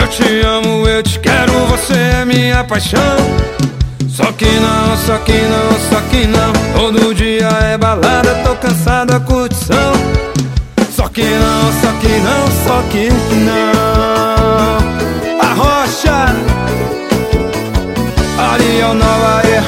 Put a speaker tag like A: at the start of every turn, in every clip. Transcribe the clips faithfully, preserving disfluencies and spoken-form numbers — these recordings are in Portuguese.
A: te amo, eu te quero, você é minha paixão. Só que não, só que não, só que não. Todo dia é balada, tô cansada, curtição. Só que não, só que não, só que não. A Rocha, Ariel Nova Air.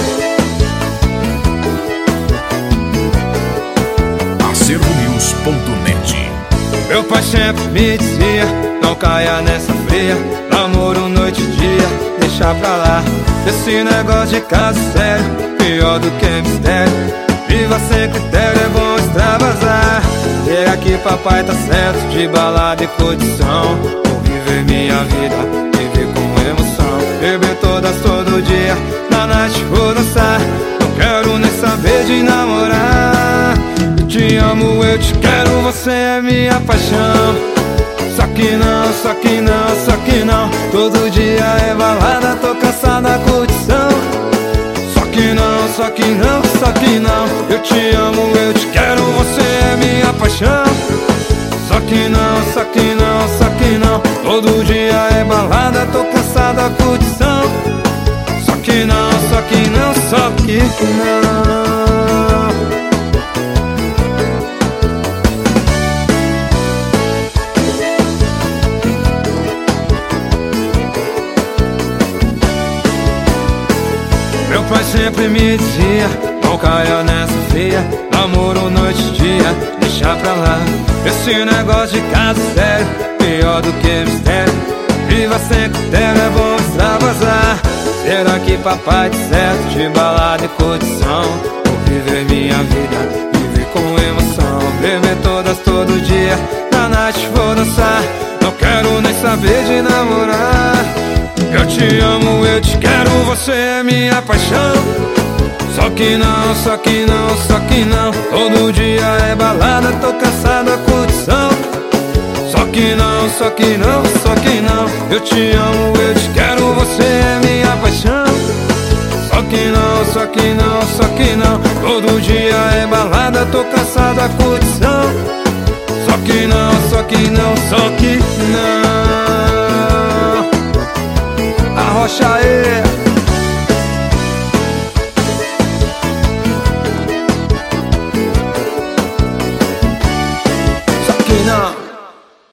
B: Acervo News ponto net.
A: Meu pai sempre me dizia, não caia nessa fria, namoro noite e dia, deixa pra lá. Esse negócio de caso sério, pior do que mistério. Viva sem critério, é bom extravasar. Chega aqui, papai tá certo, de balada e curtição. Vou viver minha vida, viver com emoção. Beber todas, todo dia, na night vou dançar. Não quero nem saber de namorar. Eu te amo, eu te quero, você é minha paixão. Só que não, só que não, só que não. Todo dia é balada, tô cansada, curtição. Só que não, só que não, só que não. Eu te amo, eu te quero, você é minha paixão. Só que não, só que não, só que não. Todo dia é balada, tô cansada, curtição. Só que não, só que não, só que não. Meu pai sempre me dizia, não caia nessa fria, namoro noite e dia, deixa pra lá. Esse negócio de caso sério, pior do que mistério. Viva sem critério, é bom extravasar. Será que papai de certo, de balada e curtição. Vou viver minha vida, viver com emoção. Beber todas, todo dia, na night vou dançar. Não quero nem saber de namorar. Eu te amo, eu te quero, você é minha paixão. Só que não, só que não, só que não. Todo dia é balada, tô cansada, curtição. Só que não, só que não, só que não. Eu te amo, eu te quero, você é minha paixão. Só que não, só que não, só que não. Todo dia é balada, tô cansada, curtição. Só que não, só que não, só que não. A Rocha, é